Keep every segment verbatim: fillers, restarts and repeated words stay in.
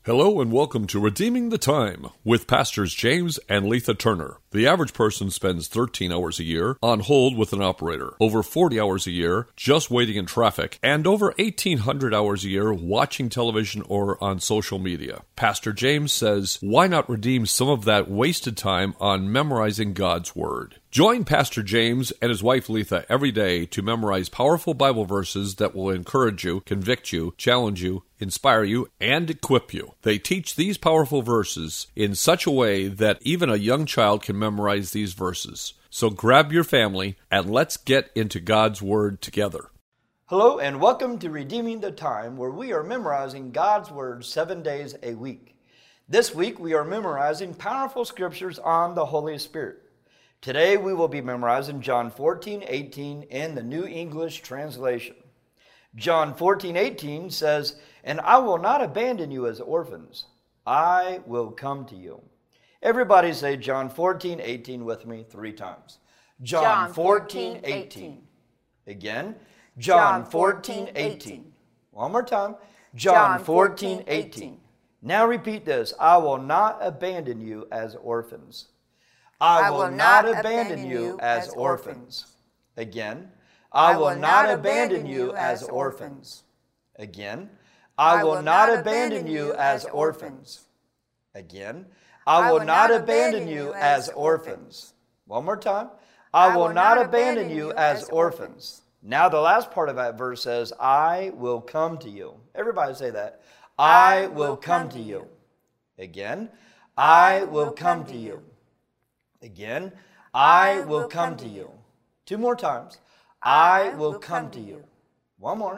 Hello and welcome to Redeeming the Time with Pastors James and Letha Turner. The average person spends thirteen hours a year on hold with an operator, over forty hours a year just waiting in traffic, and over eighteen hundred hours a year watching television or on social media. Pastor James says, why not redeem some of that wasted time on memorizing God's Word? Join Pastor James and his wife Letha every day to memorize powerful Bible verses that will encourage you, convict you, challenge you, inspire you, and equip you. They teach these powerful verses in such a way that even a young child can memorize these verses. So grab your family and let's get into God's Word together. Hello and welcome to Redeeming the Time, where we are memorizing God's Word seven days a week. This week we are memorizing powerful scriptures on the Holy Spirit. Today we will be memorizing John fourteen eighteen in the New English Translation. John fourteen eighteen says, "And I will not abandon you as orphans. I will come to you." Everybody say John fourteen eighteen with me three times. John fourteen eighteen. Again, John fourteen eighteen. One more time. John fourteen eighteen. Now repeat this. I will not abandon you as orphans. I will not abandon you as orphans. Again, I will not abandon you as orphans. Again, I will not abandon you as orphans. Again, I will not abandon you as orphans. One more time. I will not abandon you as orphans. Now the last part of that verse says, I will come to you. Everybody say that. I will come to you. Again, I will come to you. Again, I will come to you. Two more times. I will come to you. One more.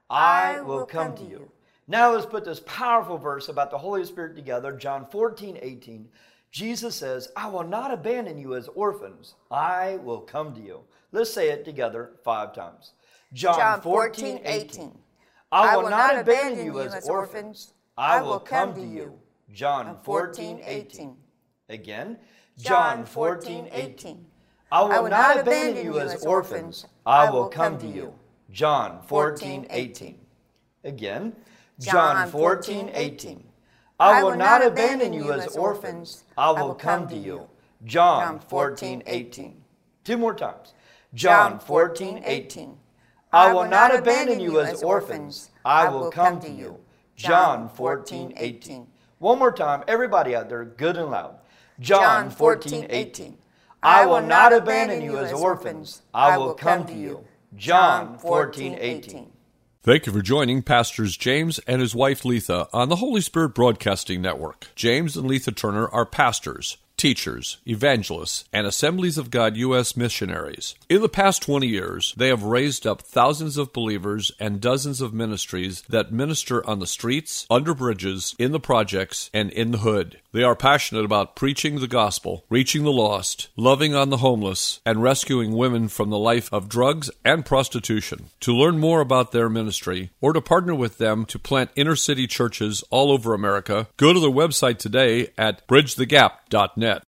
I will come to you. Now let's put this powerful verse about the Holy Spirit together. John fourteen eighteen. Jesus says, I will not abandon you as orphans. I will come to you. Let's say it together five times. John fourteen eighteen. I will not abandon you as orphans. I will come to you. John fourteen eighteen. Again. John fourteen eighteen. I will not abandon you as orphans. I will come to you. John fourteen eighteen. Again. John fourteen eighteen. I will not abandon you as orphans. I will come to you. John fourteen eighteen. Two more times. John fourteen eighteen. I will not abandon you as orphans. I will come to you. John fourteen eighteen. One more time. Everybody out there, good and loud. John fourteen eighteen. I will not abandon you as orphans. I will come to you. John fourteen eighteen. Thank you for joining Pastors James and his wife Letha on the Holy Spirit Broadcasting Network. James and Letha Turner are pastors, teachers, evangelists, and Assemblies of God U S missionaries. In the past twenty years, they have raised up thousands of believers and dozens of ministries that minister on the streets, under bridges, in the projects, and in the hood. They are passionate about preaching the gospel, reaching the lost, loving on the homeless, and rescuing women from the life of drugs and prostitution. To learn more about their ministry, or to partner with them to plant inner-city churches all over America, go to their website today at bridge the gap dot net.